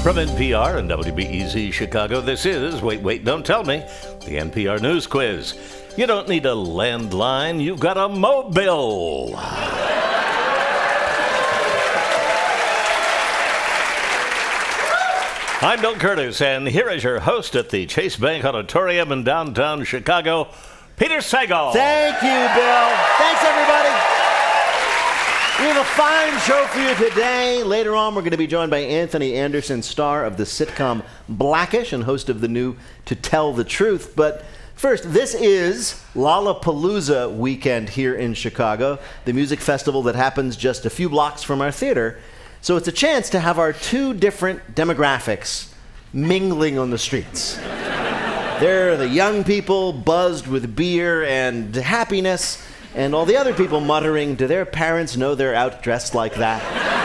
From NPR and WBEZ Chicago, this is Wait, Wait, Don't Tell Me, the NPR News Quiz. You don't need a landline, you've got a mobile. I'm Bill Curtis, and here is your host at the Chase Bank Auditorium in downtown Chicago, Peter Sagal. Thank you, Bill. Thanks, everybody. We have a fine show for you today. Later on, we're going to be joined by Anthony Anderson, star of the sitcom Blackish and host of the new To Tell the Truth. But first, this is Lollapalooza weekend here in Chicago, the music festival that happens just a few blocks from our theater. So it's a chance to have our two different demographics mingling on the streets. There are the young people buzzed with beer and happiness, and all the other people muttering, do their parents know they're out dressed like that?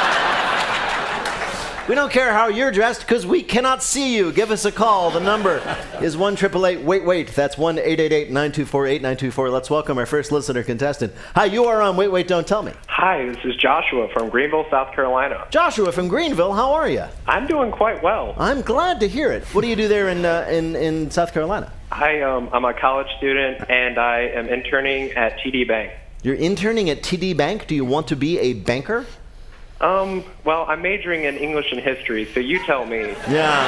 We don't care how you're dressed because we cannot see you. Give us a call. The number is 1-888-WAIT-WAIT. That's 1-888-924-8924. Let's welcome our first listener contestant. Hi, you are on Wait, Wait, Don't Tell Me. Hi, this is Joshua from Greenville, South Carolina. Joshua from Greenville, how are you? I'm doing quite well. I'm glad to hear it. What do you do there in South Carolina? I'm a college student, and I am interning at TD Bank. You're interning at TD Bank? Do you want to be a banker? Well, I'm majoring in English and history, so you tell me. Yeah.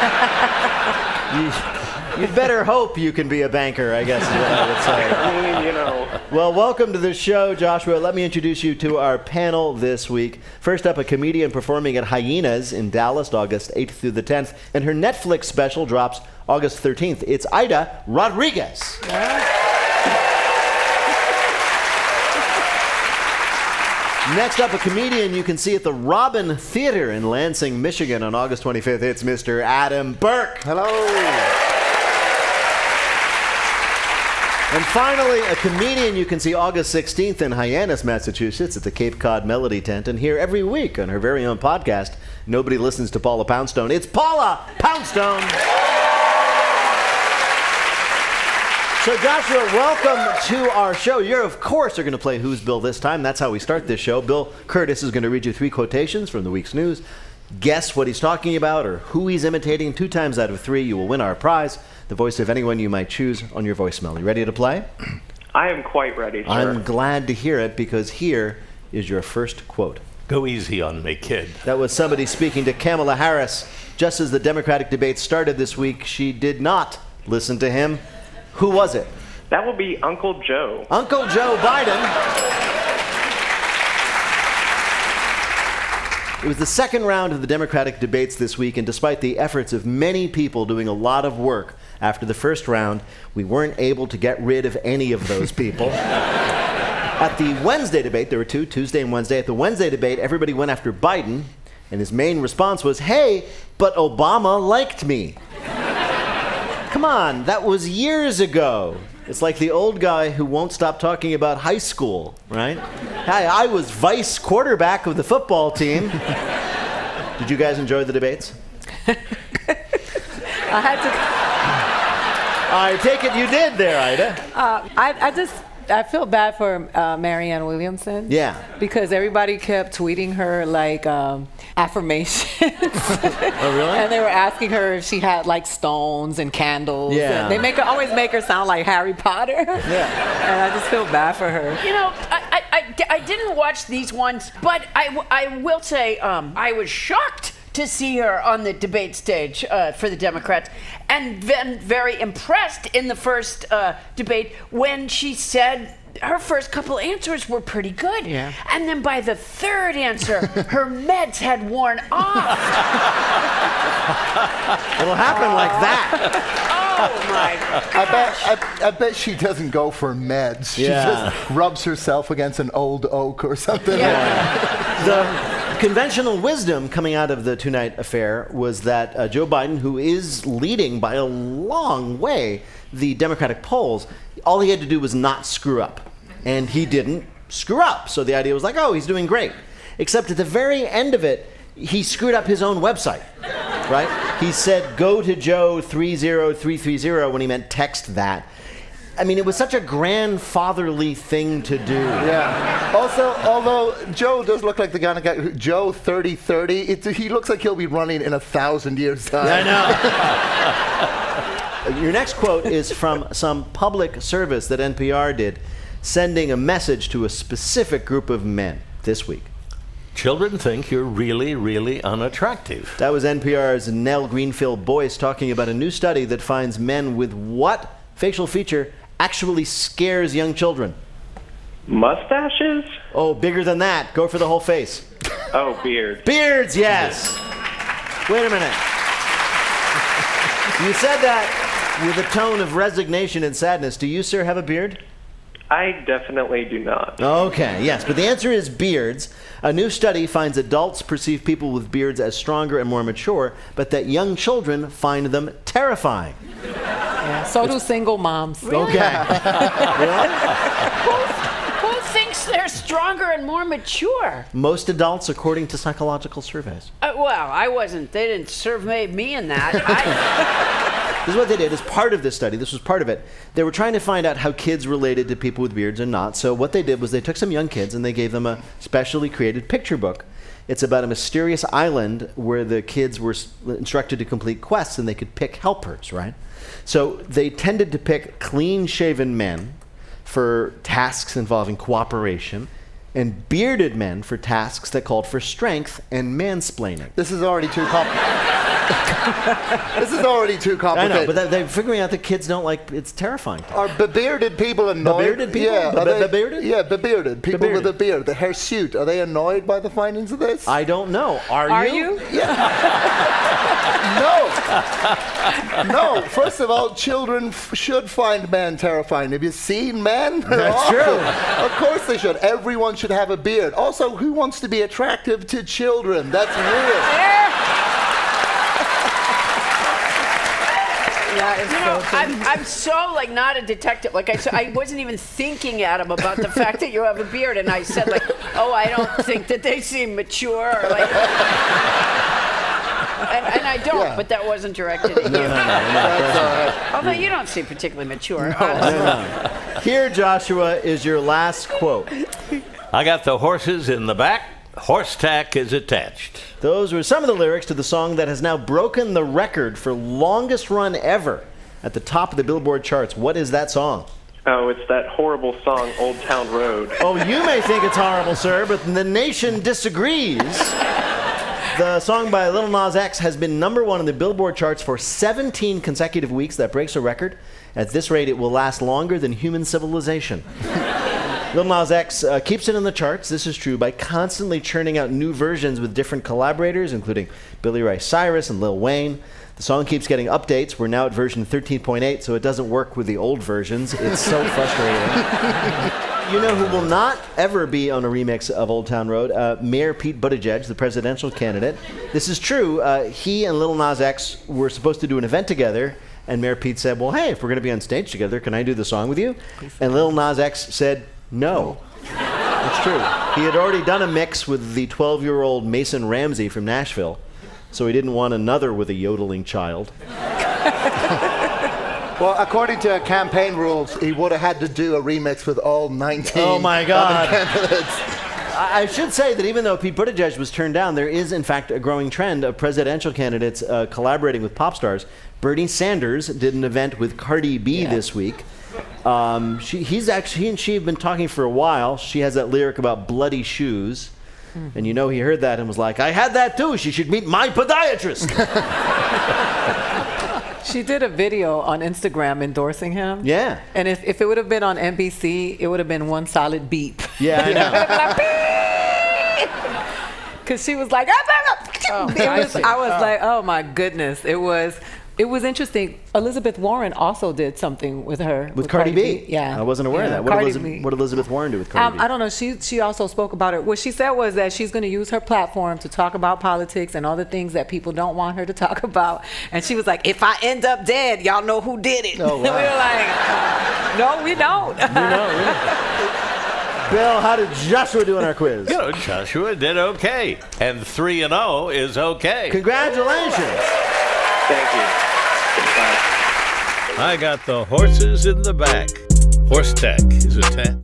You'd better hope you can be a banker, I guess is what I would say. I mean, you know. Well, welcome to the show, Joshua. Let me introduce you to our panel this week. First up, a comedian performing at Hyenas in Dallas, August 8th through the 10th, and her Netflix special drops August 13th. It's Aida Rodriguez. Yeah. Next up, a comedian you can see at the Robin Theater in Lansing, Michigan on August 25th. It's Mr. Adam Burke. Hello. And finally, a comedian you can see August 16th in Hyannis, Massachusetts at the Cape Cod Melody Tent and hear every week on her very own podcast, Nobody Listens to Paula Poundstone. It's Paula Poundstone. So Joshua, welcome to our show. You're, of course, are going to play Who's Bill this time. That's how we start this show. Bill Curtis is going to read you 3 quotations from the week's news. Guess what he's talking about or who he's imitating. 2 times out of 3, you will win our prize, the voice of anyone you might choose on your voicemail. You ready to play? I am quite ready, sir. I'm glad to hear it because here is your first quote. Go easy on me, kid. That was somebody speaking to Kamala Harris. Just as the Democratic debate started this week, she did not listen to him. Who was it? That will be Uncle Joe. Uncle Joe Biden. It was the second round of the Democratic debates this week, and despite the efforts of many people doing a lot of work after the first round, we weren't able to get rid of any of those people. At the Wednesday debate, there were 2, Tuesday and Wednesday. At the Wednesday debate, everybody went after Biden, and his main response was, hey, but Obama liked me. Come on, that was years ago. It's like the old guy who won't stop talking about high school, right? Hey, I was vice quarterback of the football team. Did you guys enjoy the debates? I had to... I take it you did there, Ida. I feel bad for Marianne Williamson. Yeah. Because everybody kept tweeting her like affirmations. Oh, really? And they were asking her if she had like stones and candles. Yeah. And they always make her sound like Harry Potter. Yeah. And I just feel bad for her. You know, I didn't watch these ones, but I will say I was shocked to see her on the debate stage for the Democrats, and then very impressed in the first debate when she said her first couple answers were pretty good. Yeah. And then by the third answer, her meds had worn off. It'll happen like that. Oh my gosh. I bet she doesn't go for meds. She just rubs herself against an old oak or something. Yeah. The conventional wisdom coming out of the two-night affair was that Joe Biden, who is leading by a long way the Democratic polls, all he had to do was not screw up. And he didn't screw up. So the idea was like, oh, he's doing great. Except at the very end of it, he screwed up his own website, right? He said, go to Joe 30330 when he meant text that. I mean, it was such a grandfatherly thing to do. Yeah. Also, although Joe does look like the kind of guy, Joe 3030, he looks like he'll be running in 1,000 years' time. I know. Your next quote is from some public service that NPR did, sending a message to a specific group of men this week. Children think you're really, really unattractive. That was NPR's Nell Greenfield-Boyce talking about a new study that finds men with what facial feature actually scares young children. Mustaches? Oh, bigger than that. Go for the whole face. Oh, beard. Beards, yes. Wait a minute. You said that with a tone of resignation and sadness. Do you, sir, have a beard? I definitely do not. Okay, yes, but the answer is beards. A new study finds adults perceive people with beards as stronger and more mature, but that young children find them terrifying. Yeah, so do single moms. Okay. Who thinks they're stronger and more mature? Most adults, according to psychological surveys. Well, I wasn't. They didn't survey me in that. This is what they did as part of this study. This was part of it. They were trying to find out how kids related to people with beards and not. So what they did was they took some young kids and they gave them a specially created picture book. It's about a mysterious island where the kids were instructed to complete quests and they could pick helpers, right? So they tended to pick clean-shaven men for tasks involving cooperation and bearded men for tasks that called for strength and mansplaining. This is already too complicated. This is already too complicated. I know, but they're figuring out that kids don't like, it's terrifying. Are bearded people annoyed? Bearded people? Yeah, Bearded? Yeah, bearded. People with a beard, the hirsute. Are they annoyed by the findings of this? I don't know. Are you? No. First of all, children should find men terrifying. Have you seen men? That's true. Of course they should. Everyone should have a beard. Also, who wants to be attractive to children? That's weird. I'm so like not a detective. Like I wasn't even thinking, Adam, about the fact that you have a beard, and I said like, oh, I don't think that they seem mature. Or, like, and I don't, but that wasn't directed at you. No. Although you don't seem particularly mature. No. Here, Joshua, is your last quote. I got the horses in the back. Horse tack is attached. Those were some of the lyrics to the song that has now broken the record for longest run ever at the top of the Billboard charts. What is that song? Oh, it's that horrible song, Old Town Road. Oh, you may think it's horrible, sir, but the nation disagrees. The song by Lil Nas X has been #1 in the Billboard charts for 17 consecutive weeks. That breaks a record. At this rate, it will last longer than human civilization. Lil Nas X keeps it in the charts, this is true, by constantly churning out new versions with different collaborators, including Billy Ray Cyrus and Lil Wayne. The song keeps getting updates. We're now at version 13.8, so it doesn't work with the old versions. It's so frustrating. You know who will not ever be on a remix of Old Town Road? Mayor Pete Buttigieg, the presidential candidate. This is true. He and Lil Nas X were supposed to do an event together, and Mayor Pete said, well, hey, if we're going to be on stage together, can I do the song with you? And Lil Nas X said, no. It's true. He had already done a mix with the 12-year-old Mason Ramsey from Nashville, so he didn't want another with a yodeling child. Well, according to campaign rules, he would have had to do a remix with all 19 Oh, my God. candidates. I should say that even though Pete Buttigieg was turned down, there is, in fact, a growing trend of presidential candidates collaborating with pop stars. Bernie Sanders did an event with Cardi B this week. He and she have been talking for a while. She has that lyric about bloody shoes. And you know he heard that and was like, I had that too. She should meet my podiatrist. She did a video on Instagram endorsing him. Yeah. And if it would have been on NBC, it would have been one solid beep. Yeah, I know. Because she was like, I was like, oh my goodness. It was interesting. Elizabeth Warren also did something with her. With Cardi B? Yeah. I wasn't aware of that. What did Elizabeth Warren do with Cardi B? I don't know. She also spoke about it. What she said was that she's going to use her platform to talk about politics and all the things that people don't want her to talk about. And she was like, if I end up dead, y'all know who did it. Oh, wow. We were like, no, we don't. Bill, how did Joshua do in our quiz? You know, Joshua did okay. And 3-0 is okay. Congratulations. Thank you. I got the horses in the back. Horse Tech is a